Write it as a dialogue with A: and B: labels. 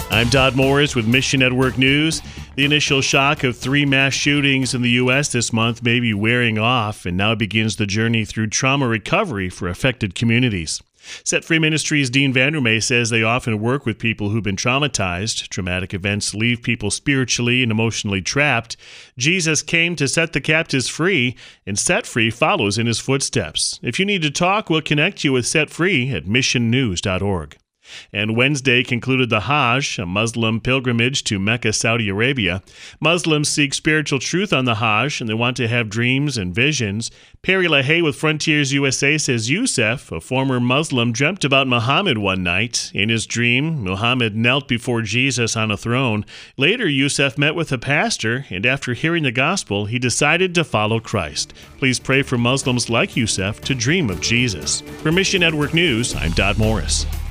A: I'm Dodd Morris with Mission Network News. The initial shock of 3 mass shootings in the U.S. this month may be wearing off, and now begins the journey through trauma recovery for affected communities. Set Free Ministries' Dean Vandermeer says they often work with people who've been traumatized. Traumatic events leave people spiritually and emotionally trapped. Jesus came to set the captives free, and Set Free follows in his footsteps. If you need to talk, we'll connect you with Set Free at missionnews.org. And Wednesday concluded the Hajj, a Muslim pilgrimage to Mecca, Saudi Arabia. Muslims seek spiritual truth on the Hajj, and they want to have dreams and visions. Perry LaHaye with Frontiers USA says Yusuf, a former Muslim, dreamt about Muhammad one night. In his dream, Muhammad knelt before Jesus on a throne. Later, Yusuf met with a pastor, and after hearing the gospel, he decided to follow Christ. Please pray for Muslims like Yusuf to dream of Jesus. For Mission Network News, I'm Dodd Morris.